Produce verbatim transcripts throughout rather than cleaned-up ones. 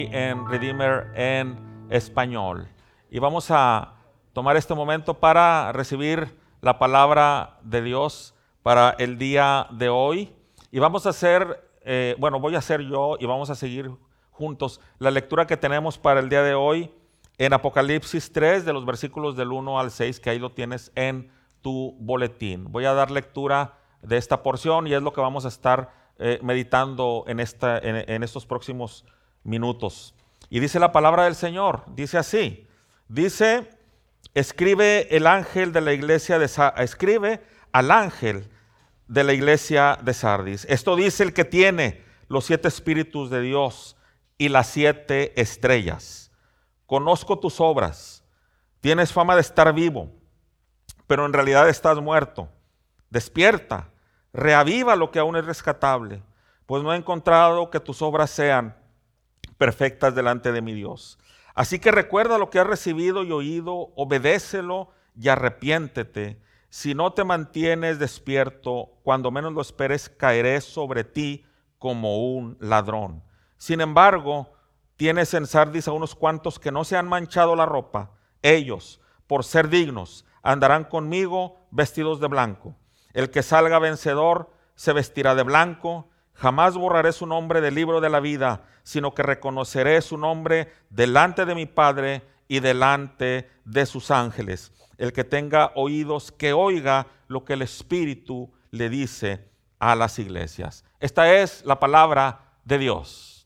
En Redeemer en español. Y vamos a tomar este momento para recibir la palabra de Dios para el día de hoy. Y vamos a hacer, eh, bueno, voy a hacer yo y vamos a seguir juntos la lectura que tenemos para el día de hoy en Apocalipsis tres, de los versículos del uno al seis, que ahí lo tienes en tu boletín. Voy a dar lectura de esta porción y es lo que vamos a estar eh, meditando en, esta, en, en estos próximos minutos. Y dice la palabra del Señor, dice así, dice, escribe el ángel de la iglesia de Sardis, escribe al ángel de la iglesia de Sardis. Esto dice el que tiene los siete espíritus de Dios y las siete estrellas. Conozco tus obras, tienes fama de estar vivo, pero en realidad estás muerto. Despierta, reaviva lo que aún es rescatable, pues no he encontrado que tus obras sean perfectas delante de mi Dios. Así que recuerda lo que has recibido y oído, obedécelo y arrepiéntete. Si no te mantienes despierto, cuando menos lo esperes, caeré sobre ti como un ladrón. Sin embargo, tienes en Sardis a unos cuantos que no se han manchado la ropa. Ellos, por ser dignos, andarán conmigo vestidos de blanco. El que salga vencedor se vestirá de blanco. Jamás borraré su nombre del libro de la vida, sino que reconoceré su nombre delante de mi Padre y delante de sus ángeles. El que tenga oídos, que oiga lo que el Espíritu le dice a las iglesias. Esta es la palabra de Dios.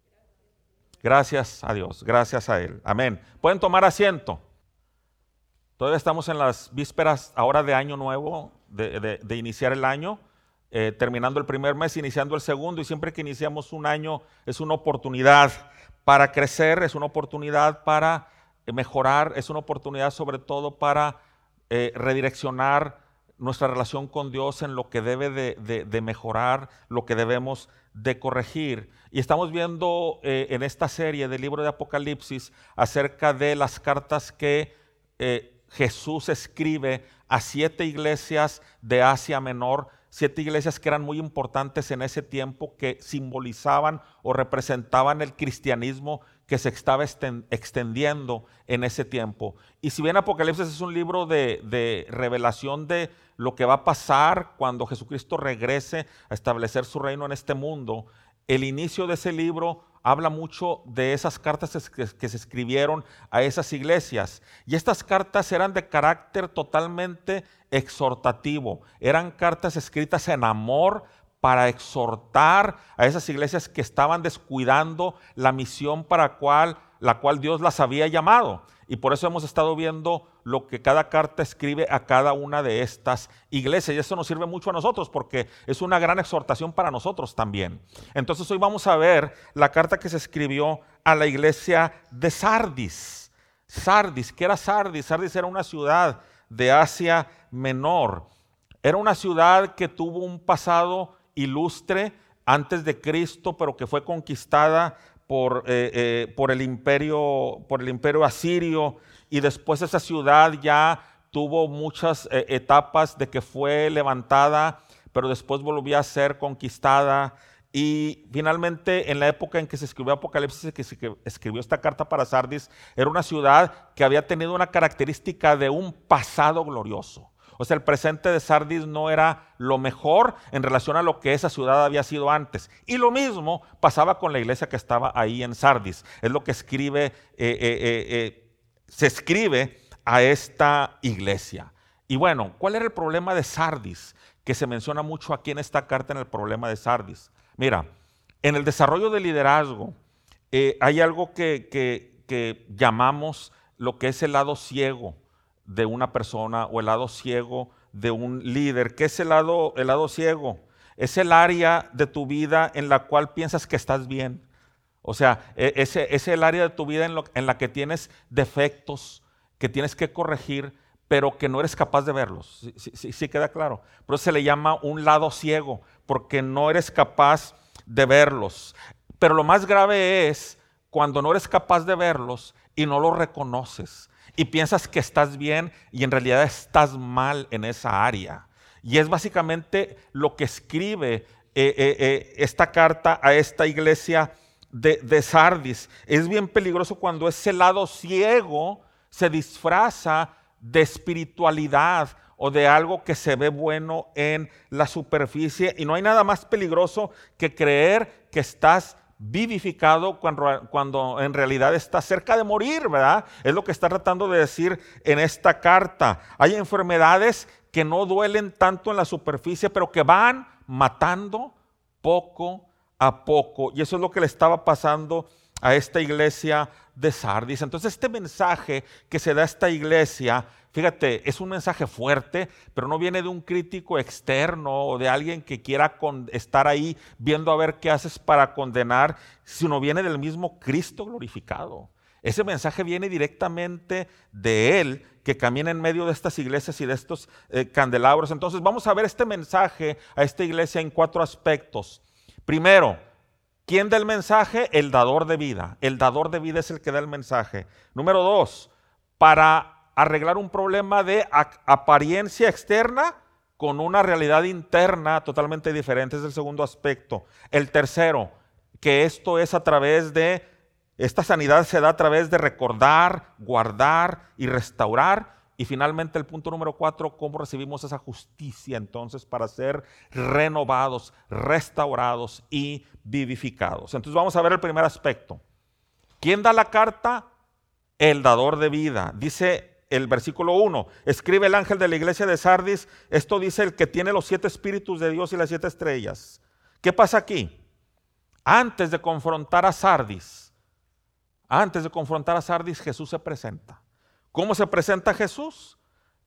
Gracias a Dios, gracias a Él. Amén. Pueden tomar asiento. Todavía estamos en las vísperas ahora de año nuevo, de, de, de iniciar el año. Eh, terminando el primer mes, iniciando el segundo, y siempre que iniciamos un año es una oportunidad para crecer, es una oportunidad para eh, mejorar, es una oportunidad sobre todo para eh, redireccionar nuestra relación con Dios en lo que debe de, de, de mejorar, lo que debemos de corregir. Y estamos viendo eh, en esta serie del libro de Apocalipsis acerca de las cartas que eh, Jesús escribe a siete iglesias de Asia Menor, siete iglesias que eran muy importantes en ese tiempo, que simbolizaban o representaban el cristianismo que se estaba extendiendo en ese tiempo. Y si bien Apocalipsis es un libro de, de revelación de lo que va a pasar cuando Jesucristo regrese a establecer su reino en este mundo, el inicio de ese libro habla mucho de esas cartas que, que se escribieron a esas iglesias. Y estas cartas eran de carácter totalmente exhortativo. Eran cartas escritas en amor para exhortar a esas iglesias que estaban descuidando la misión para cual, la cual Dios las había llamado. Y por eso hemos estado viendo lo que cada carta escribe a cada una de estas iglesias. Y eso nos sirve mucho a nosotros porque es una gran exhortación para nosotros también. Entonces hoy vamos a ver la carta que se escribió a la iglesia de Sardis. Sardis, ¿qué era Sardis? Sardis era una ciudad de Asia Menor. Era una ciudad que tuvo un pasado ilustre antes de Cristo, pero que fue conquistada por, eh, eh, por, el imperio, por el imperio asirio, y después esa ciudad ya tuvo muchas eh, etapas de que fue levantada, pero después volvió a ser conquistada. Y finalmente, en la época en que se escribió Apocalipsis, que se escribió esta carta para Sardis, era una ciudad que había tenido una característica de un pasado glorioso. O sea, el presente de Sardis no era lo mejor en relación a lo que esa ciudad había sido antes. Y lo mismo pasaba con la iglesia que estaba ahí en Sardis. Es lo que escribe, eh, eh, eh, eh, se escribe a esta iglesia. Y bueno, ¿cuál era el problema de Sardis? Que se menciona mucho aquí en esta carta, en el problema de Sardis. Mira, en el desarrollo del liderazgo eh, hay algo que, que, que llamamos lo que es el lado ciego de una persona o el lado ciego de un líder. ¿Qué es el lado, el lado ciego? Es el área de tu vida en la cual piensas que estás bien. O sea, ese es el área de tu vida en, lo, en la que tienes defectos, que tienes que corregir, pero que no eres capaz de verlos. Sí, sí, sí, sí queda claro. Pero se le llama un lado ciego, porque no eres capaz de verlos. Pero lo más grave es cuando no eres capaz de verlos y no los reconoces. Y piensas que estás bien y en realidad estás mal en esa área. Y es básicamente lo que escribe eh, eh, eh, esta carta a esta iglesia de, de Sardis. Es bien peligroso cuando ese lado ciego se disfraza de espiritualidad o de algo que se ve bueno en la superficie. Y no hay nada más peligroso que creer que estás vivificado cuando, cuando en realidad estás cerca de morir, ¿verdad? Es lo que está tratando de decir en esta carta. Hay enfermedades que no duelen tanto en la superficie, pero que van matando poco a poco. Y eso es lo que le estaba pasando a esta iglesia de Sardis. Entonces este mensaje que se da a esta iglesia, fíjate, es un mensaje fuerte, pero no viene de un crítico externo o de alguien que quiera con, estar ahí viendo a ver qué haces para condenar, sino viene del mismo Cristo glorificado. Ese mensaje viene directamente de Él, que camina en medio de estas iglesias y de estos eh, candelabros. Entonces vamos a ver este mensaje a esta iglesia en cuatro aspectos. Primero, ¿quién da el mensaje? El dador de vida. El dador de vida es el que da el mensaje. Número dos, para arreglar un problema de apariencia externa con una realidad interna totalmente diferente. Es el segundo aspecto. El tercero, que esto es a través de, esta sanidad se da a través de recordar, guardar y restaurar. Y finalmente el punto número cuatro, cómo recibimos esa justicia entonces para ser renovados, restaurados y vivificados. Entonces vamos a ver el primer aspecto. ¿Quién da la carta? El dador de vida. Dice el versículo uno, escribe el ángel de la iglesia de Sardis, esto dice el que tiene los siete espíritus de Dios y las siete estrellas. ¿Qué pasa aquí? Antes de confrontar a Sardis, antes de confrontar a Sardis, Jesús se presenta. ¿Cómo se presenta Jesús?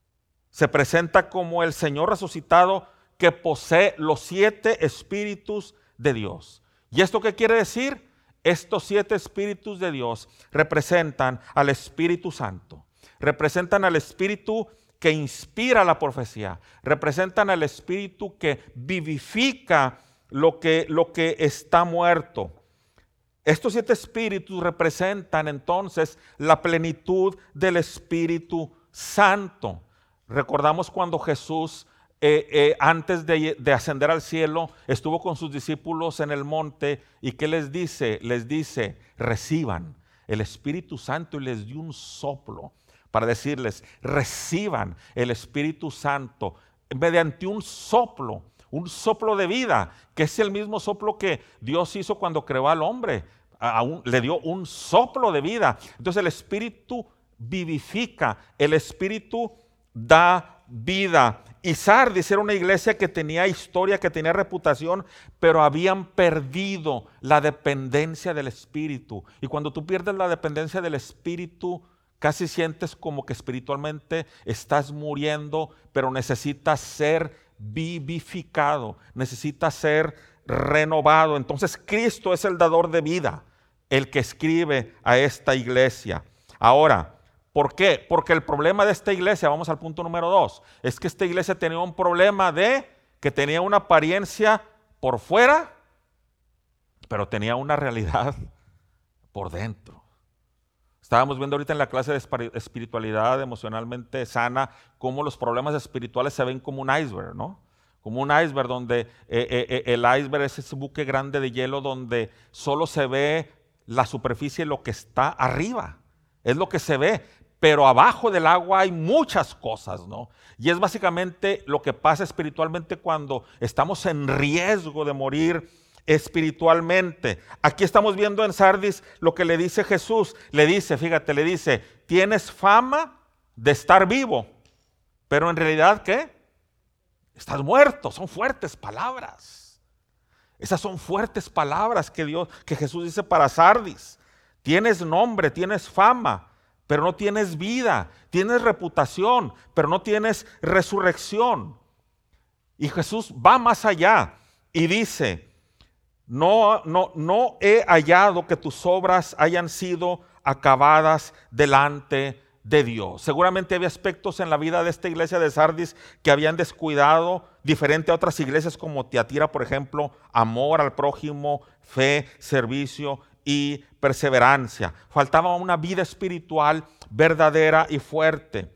Se presenta como el Señor resucitado que posee los siete espíritus de Dios. ¿Y esto qué quiere decir? Estos siete espíritus de Dios representan al Espíritu Santo, representan al Espíritu que inspira la profecía, representan al Espíritu que vivifica lo que, lo que está muerto. Estos siete espíritus representan entonces la plenitud del Espíritu Santo. Recordamos cuando Jesús, eh, eh, antes de, de ascender al cielo, estuvo con sus discípulos en el monte y ¿qué les dice? Les dice, reciban el Espíritu Santo y les dio un soplo para decirles, reciban el Espíritu Santo mediante un soplo, un soplo de vida, que es el mismo soplo que Dios hizo cuando creó al hombre. A un, le dio un soplo de vida. Entonces el Espíritu vivifica, el Espíritu da vida. Y Sardis era una iglesia que tenía historia, que tenía reputación, pero habían perdido la dependencia del Espíritu. Y cuando tú pierdes la dependencia del Espíritu, casi sientes como que espiritualmente estás muriendo, pero necesitas ser vivificado, necesitas ser renovado. Entonces Cristo es el dador de vida, el que escribe a esta iglesia. Ahora, ¿por qué? Porque el problema de esta iglesia, vamos al punto número dos, es que esta iglesia tenía un problema de que tenía una apariencia por fuera, pero tenía una realidad por dentro. Estábamos viendo ahorita en la clase de espiritualidad emocionalmente sana cómo los problemas espirituales se ven como un iceberg, ¿no? Como un iceberg donde eh, eh, el iceberg es ese buque grande de hielo donde solo se ve la superficie, lo que está arriba, es lo que se ve, pero abajo del agua hay muchas cosas, ¿no? Y es básicamente lo que pasa espiritualmente cuando estamos en riesgo de morir espiritualmente. Aquí estamos viendo en Sardis lo que le dice Jesús, le dice, fíjate, le dice, tienes fama de estar vivo, pero en realidad, ¿qué? Estás muerto. Son fuertes palabras. Esas son fuertes palabras que Dios, que Jesús dice para Sardis. Tienes nombre, tienes fama, pero no tienes vida. Tienes reputación, pero no tienes resurrección. Y Jesús va más allá y dice, no, no, no he hallado que tus obras hayan sido acabadas delante de Dios. Seguramente había aspectos en la vida de esta iglesia de Sardis que habían descuidado, diferente a otras iglesias como Tiatira, por ejemplo, amor al prójimo, fe, servicio y perseverancia. Faltaba una vida espiritual verdadera y fuerte.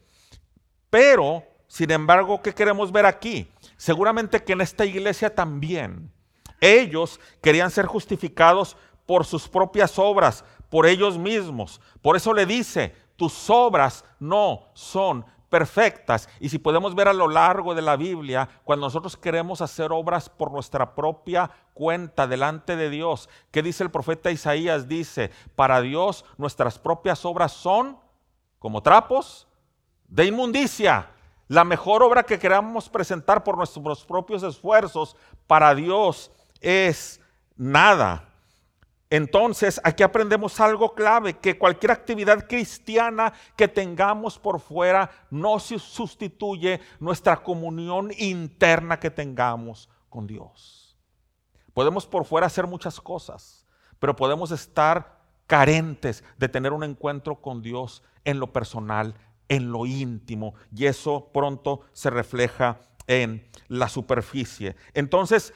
Pero, sin embargo, ¿qué queremos ver aquí? Seguramente que en esta iglesia también ellos querían ser justificados por por sus propias obras, por ellos mismos. Por eso le dice, tus obras no son perfectas. Y si podemos ver a lo largo de la Biblia, cuando nosotros queremos hacer obras por nuestra propia cuenta delante de Dios, ¿qué dice el profeta Isaías? Dice, para Dios nuestras propias obras son como trapos de inmundicia. La mejor obra que queramos presentar por nuestros propios esfuerzos, para Dios es nada. Entonces, aquí aprendemos algo clave, que cualquier actividad cristiana que tengamos por fuera no se sustituye nuestra comunión interna que tengamos con Dios. Podemos por fuera hacer muchas cosas, pero podemos estar carentes de tener un encuentro con Dios en lo personal, en lo íntimo, y eso pronto se refleja en la superficie. Entonces,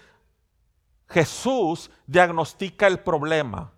Jesús diagnostica el problema.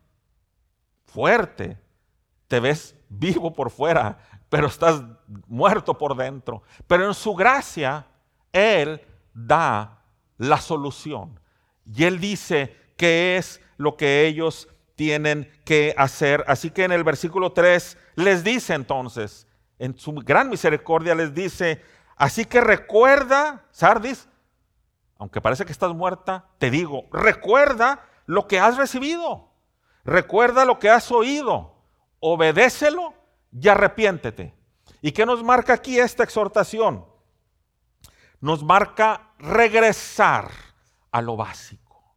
Fuerte, te ves vivo por fuera, pero estás muerto por dentro. Pero en su gracia, Él da la solución. Y Él dice qué es lo que ellos tienen que hacer. Así que en el versículo tres les dice entonces, en su gran misericordia les dice, así que recuerda, Sardis, aunque parece que estás muerta, te digo, recuerda lo que has recibido, recuerda lo que has oído, obedécelo y arrepiéntete. ¿Y qué nos marca aquí esta exhortación? Nos marca regresar a lo básico,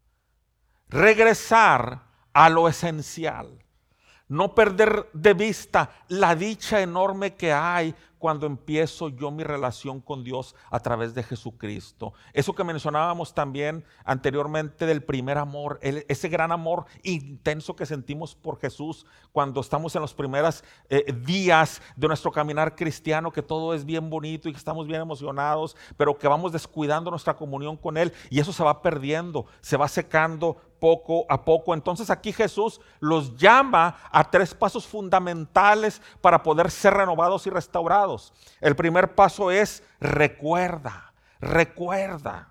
regresar a lo esencial, no perder de vista la dicha enorme que hay cuando empiezo yo mi relación con Dios a través de Jesucristo. Eso que mencionábamos también anteriormente del primer amor, el, ese gran amor intenso que sentimos por Jesús cuando estamos en los primeros eh, días de nuestro caminar cristiano, que todo es bien bonito y que estamos bien emocionados, pero que vamos descuidando nuestra comunión con Él y eso se va perdiendo, se va secando poco a poco. Entonces aquí Jesús los llama a tres pasos fundamentales para poder ser renovados y restaurados. El primer paso es recuerda, recuerda.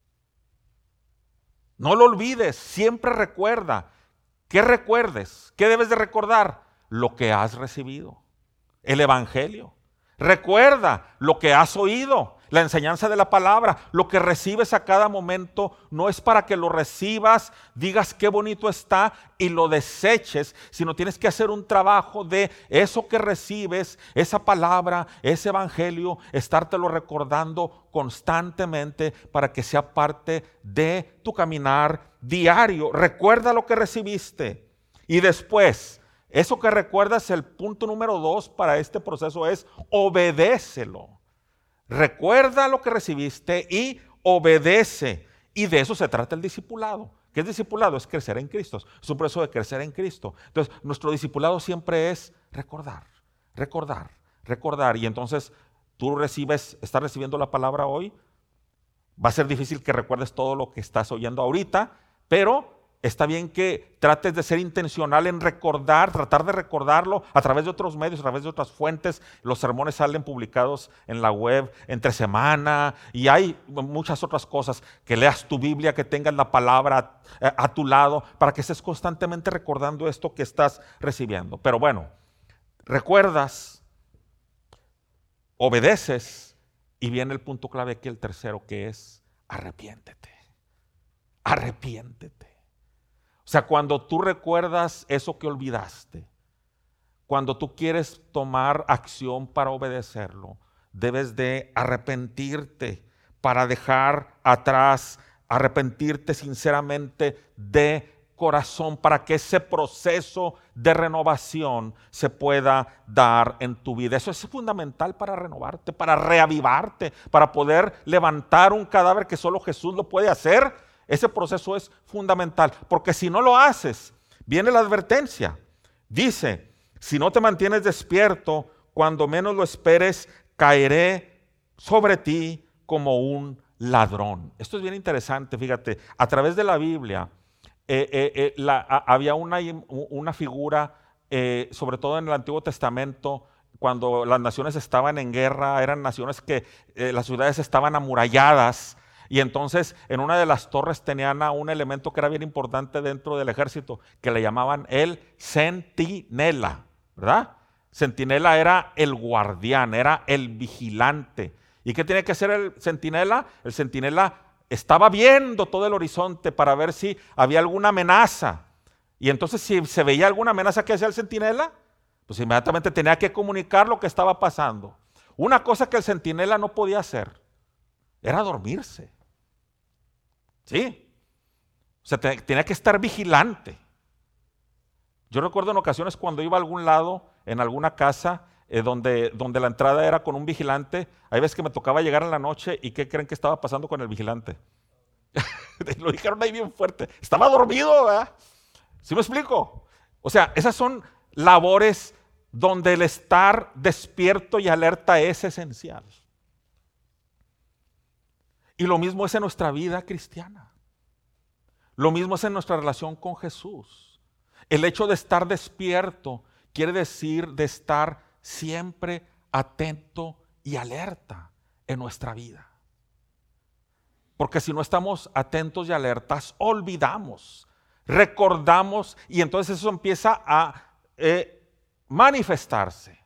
No lo olvides, siempre recuerda. ¿Qué recuerdes? ¿Qué debes de recordar? Lo que has recibido, el evangelio. Recuerda lo que has oído, la enseñanza de la palabra. Lo que recibes a cada momento no es para que lo recibas, digas qué bonito está y lo deseches, sino tienes que hacer un trabajo de eso que recibes, esa palabra, ese evangelio, estártelo recordando constantemente para que sea parte de tu caminar diario. Recuerda lo que recibiste y después, eso que recuerdas, el punto número dos para este proceso es obedécelo. Recuerda lo que recibiste y obedece. Y de eso se trata el discipulado. ¿Qué es discipulado? Es crecer en Cristo. Es un proceso de crecer en Cristo. Entonces, nuestro discipulado siempre es recordar, recordar, recordar. Y entonces, tú recibes, estás recibiendo la palabra hoy. Va a ser difícil que recuerdes todo lo que estás oyendo ahorita, pero está bien que trates de ser intencional en recordar, tratar de recordarlo a través de otros medios, a través de otras fuentes. Los sermones salen publicados en la web entre semana y hay muchas otras cosas. Que leas tu Biblia, que tengas la palabra a, a tu lado para que estés constantemente recordando esto que estás recibiendo. Pero bueno, recuerdas, obedeces y viene el punto clave aquí, el tercero, que es arrepiéntete. Arrepiéntete. O sea, cuando tú recuerdas eso que olvidaste, cuando tú quieres tomar acción para obedecerlo, debes de arrepentirte para dejar atrás, arrepentirte sinceramente de corazón para que ese proceso de renovación se pueda dar en tu vida. Eso es fundamental para renovarte, para reavivarte, para poder levantar un cadáver que solo Jesús lo puede hacer. Ese proceso es fundamental, porque si no lo haces, viene la advertencia. Dice, si no te mantienes despierto, cuando menos lo esperes, caeré sobre ti como un ladrón. Esto es bien interesante, fíjate, a través de la Biblia eh, eh, eh, la, a, había una, una figura, eh, sobre todo en el Antiguo Testamento, cuando las naciones estaban en guerra, eran naciones que eh, las ciudades estaban amuralladas. Y entonces en una de las torres tenían a un elemento que era bien importante dentro del ejército, que le llamaban el centinela, ¿verdad? Centinela era el guardián, era el vigilante. ¿Y qué tiene que hacer el centinela? El centinela estaba viendo todo el horizonte para ver si había alguna amenaza. Y entonces si se veía alguna amenaza, ¿qué hacía el centinela? Pues inmediatamente tenía que comunicar lo que estaba pasando. Una cosa que el centinela no podía hacer era dormirse. ¿Sí? O sea, tenía que estar vigilante. Yo recuerdo en ocasiones cuando iba a algún lado, en alguna casa, eh, donde, donde la entrada era con un vigilante, hay veces que me tocaba llegar en la noche y ¿qué creen que estaba pasando con el vigilante? Lo dijeron ahí bien fuerte. Estaba dormido, ¿verdad? ¿Sí me explico? O sea, esas son labores donde el estar despierto y alerta es esencial. Y lo mismo es en nuestra vida cristiana. Lo mismo es en nuestra relación con Jesús. El hecho de estar despierto quiere decir de estar siempre atento y alerta en nuestra vida. Porque si no estamos atentos y alertas, olvidamos, recordamos y entonces eso empieza a eh, manifestarse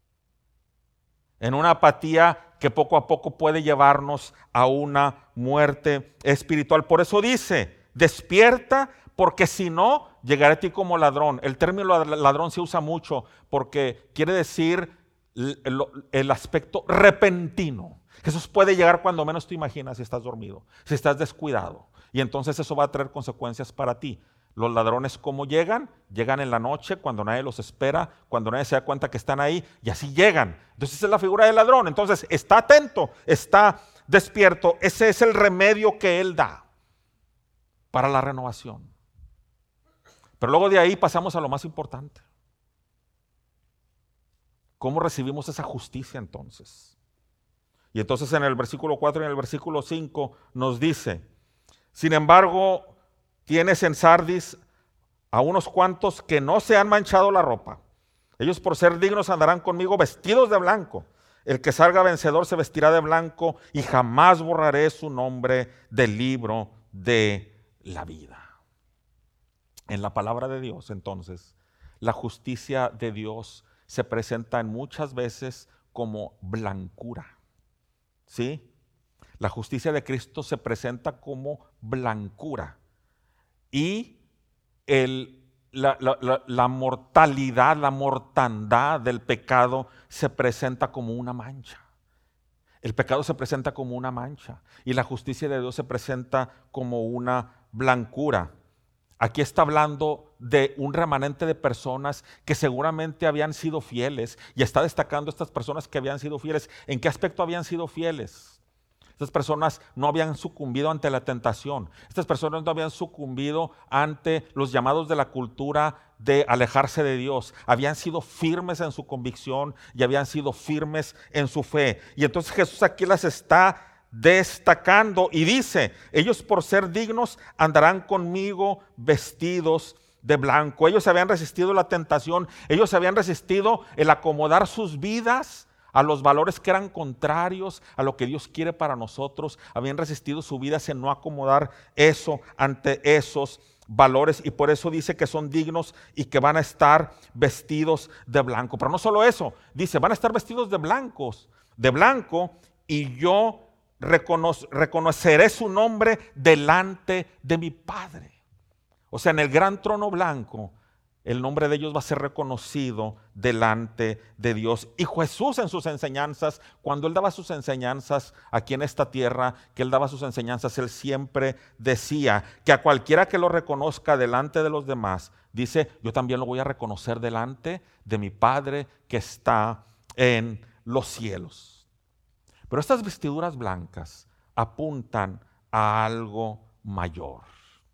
en una apatía que poco a poco puede llevarnos a una muerte espiritual. Por eso dice, despierta, porque si no, llegaré a ti como ladrón. El término ladrón se usa mucho porque quiere decir el, el aspecto repentino. Jesús puede llegar cuando menos te imaginas si estás dormido, si estás descuidado. Y entonces eso va a traer consecuencias para ti. Los ladrones, ¿cómo llegan? Llegan en la noche, cuando nadie los espera, cuando nadie se da cuenta que están ahí, y así llegan. Entonces esa es la figura del ladrón. Entonces está atento, está despierto. Ese es el remedio que Él da para la renovación. Pero luego de ahí pasamos a lo más importante. ¿Cómo recibimos esa justicia entonces? Y entonces en el versículo cuatro y en el versículo cinco nos dice, sin embargo, tienes en Sardis a unos cuantos que no se han manchado la ropa. Ellos por ser dignos andarán conmigo vestidos de blanco. El que salga vencedor se vestirá de blanco y jamás borraré su nombre del libro de la vida. En la palabra de Dios, entonces, la justicia de Dios se presenta en muchas veces como blancura. ¿Sí? La justicia de Cristo se presenta como blancura. Y el, la, la, la, la mortalidad, la mortandad del pecado se presenta como una mancha. El pecado se presenta como una mancha y la justicia de Dios se presenta como una blancura. Aquí está hablando de un remanente de personas que seguramente habían sido fieles y está destacando estas personas que habían sido fieles. ¿En qué aspecto habían sido fieles? Estas personas no habían sucumbido ante la tentación. Estas personas no habían sucumbido ante los llamados de la cultura de alejarse de Dios. Habían sido firmes en su convicción y habían sido firmes en su fe. Y entonces Jesús aquí las está destacando y dice, ellos por ser dignos andarán conmigo vestidos de blanco. Ellos habían resistido la tentación, ellos habían resistido el acomodar sus vidas a los valores que eran contrarios a lo que Dios quiere para nosotros. Habían resistido su vida en no acomodar eso ante esos valores y por eso dice que son dignos y que van a estar vestidos de blanco. Pero no solo eso, dice, van a estar vestidos de blancos, de blanco y yo recono- reconoceré su nombre delante de mi Padre. O sea, en el gran trono blanco, el nombre de ellos va a ser reconocido delante de Dios. Y Jesús en sus enseñanzas, cuando Él daba sus enseñanzas aquí en esta tierra, que Él daba sus enseñanzas, Él siempre decía que a cualquiera que lo reconozca delante de los demás, dice, yo también lo voy a reconocer delante de mi Padre que está en los cielos. Pero estas vestiduras blancas apuntan a algo mayor.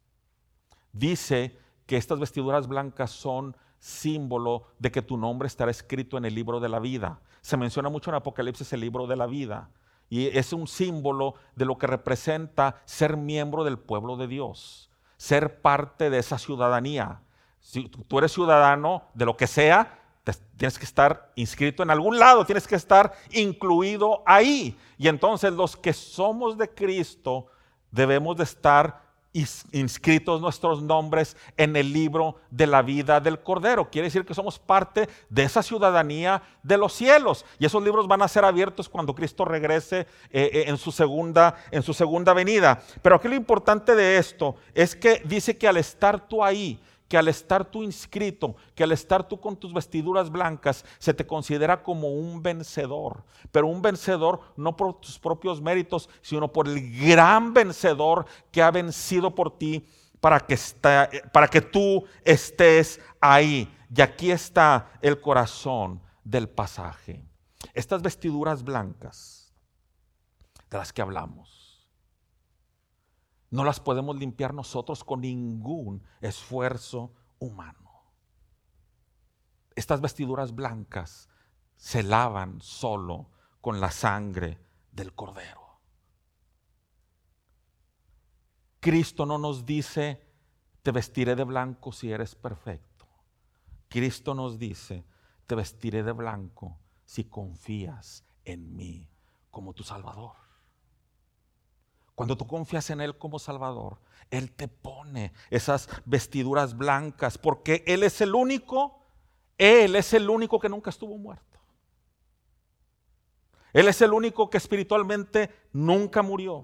Dice que estas vestiduras blancas son símbolo de que tu nombre estará escrito en el libro de la vida. Se menciona mucho en Apocalipsis el libro de la vida y es un símbolo de lo que representa ser miembro del pueblo de Dios, ser parte de esa ciudadanía. Si tú eres ciudadano de lo que sea, tienes que estar inscrito en algún lado, tienes que estar incluido ahí. Y entonces los que somos de Cristo debemos de estar inscritos nuestros nombres en el libro de la vida del Cordero. Quiere decir que somos parte de esa ciudadanía de los cielos, y esos libros van a ser abiertos cuando Cristo regrese eh, en, su segunda, en su segunda venida. Pero aquí lo importante de esto es que dice que al estar tú ahí, que al estar tú inscrito, que al estar tú con tus vestiduras blancas, se te considera como un vencedor. Pero un vencedor no por tus propios méritos, sino por el gran vencedor que ha vencido por ti para que, está, para que tú estés ahí. Y aquí está el corazón del pasaje. Estas vestiduras blancas de las que hablamos, no las podemos limpiar nosotros con ningún esfuerzo humano. Estas vestiduras blancas se lavan solo con la sangre del Cordero. Cristo no nos dice, te vestiré de blanco si eres perfecto. Cristo nos dice, te vestiré de blanco si confías en mí como tu Salvador. Cuando tú confías en Él como Salvador, Él te pone esas vestiduras blancas, porque Él es el único, Él es el único que nunca estuvo muerto. Él es el único que espiritualmente nunca murió.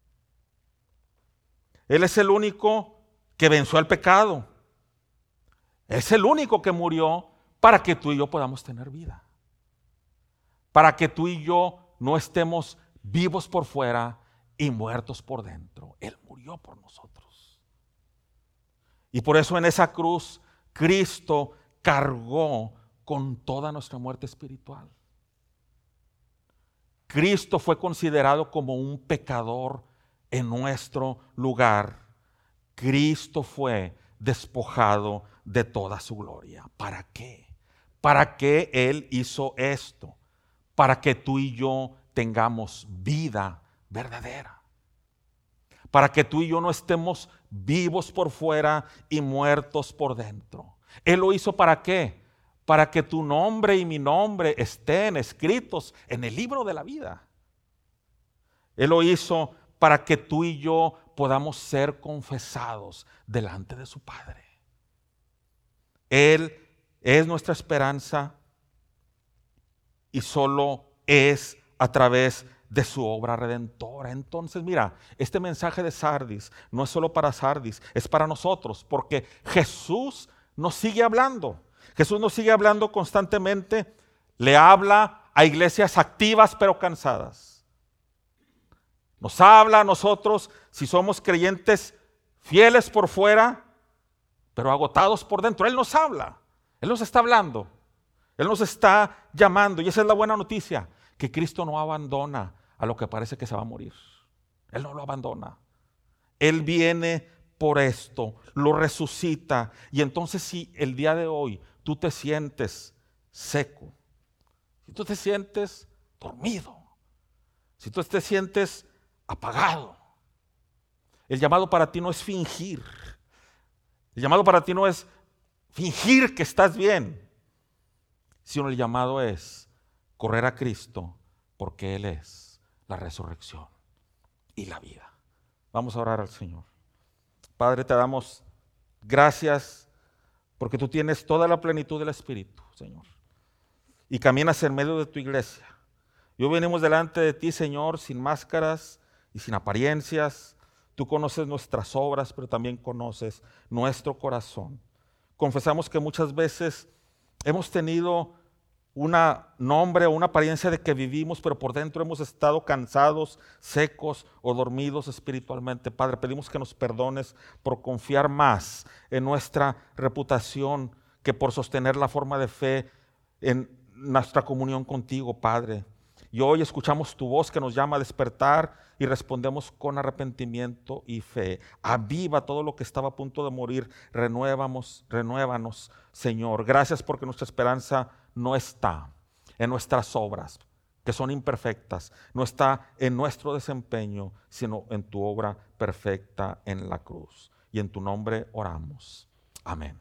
Él es el único que venció al pecado. Es el único que murió para que tú y yo podamos tener vida. Para que tú y yo no estemos vivos por fuera y muertos por dentro. Él murió por nosotros. Y por eso en esa cruz Cristo cargó con toda nuestra muerte espiritual. Cristo fue considerado como un pecador en nuestro lugar. Cristo fue despojado de toda su gloria. ¿Para qué? ¿Para qué Él hizo esto? Para que tú y yo tengamos vida verdadera, para que tú y yo no estemos vivos por fuera y muertos por dentro. Él lo hizo ¿para qué? Para que tu nombre y mi nombre estén escritos en el libro de la vida. Él lo hizo para que tú y yo podamos ser confesados delante de su Padre. Él es nuestra esperanza y solo es a través de de su obra redentora. Entonces, mira, este mensaje de Sardis no es solo para Sardis, es para nosotros, porque Jesús nos sigue hablando. Jesús nos sigue hablando constantemente. Le habla a iglesias activas pero cansadas. Nos habla a nosotros, si somos creyentes fieles por fuera, pero agotados por dentro. Él nos habla, Él nos está hablando, Él nos está llamando, y esa es la buena noticia, que Cristo no abandona a lo que parece que se va a morir. Él no lo abandona. Él viene por esto, lo resucita. Y entonces si el día de hoy tú te sientes seco, si tú te sientes dormido, si tú te sientes apagado, el llamado para ti no es fingir. El llamado para ti no es fingir que estás bien, sino el llamado es correr a Cristo, porque Él es la resurrección y la vida. Vamos a orar al Señor. Padre, te damos gracias porque tú tienes toda la plenitud del Espíritu, Señor, y caminas en medio de tu iglesia. Y hoy venimos delante de ti, Señor, sin máscaras y sin apariencias. Tú conoces nuestras obras, pero también conoces nuestro corazón. Confesamos que muchas veces hemos tenido un nombre o una apariencia de que vivimos, pero por dentro hemos estado cansados, secos o dormidos espiritualmente. Padre, pedimos que nos perdones por confiar más en nuestra reputación que por sostener la forma de fe en nuestra comunión contigo, Padre. Y hoy escuchamos tu voz que nos llama a despertar y respondemos con arrepentimiento y fe. Aviva todo lo que estaba a punto de morir. Renuévanos, renuévanos, Señor. Gracias porque nuestra esperanza no está en nuestras obras, que son imperfectas, no está en nuestro desempeño, sino en tu obra perfecta en la cruz. Y en tu nombre oramos. Amén.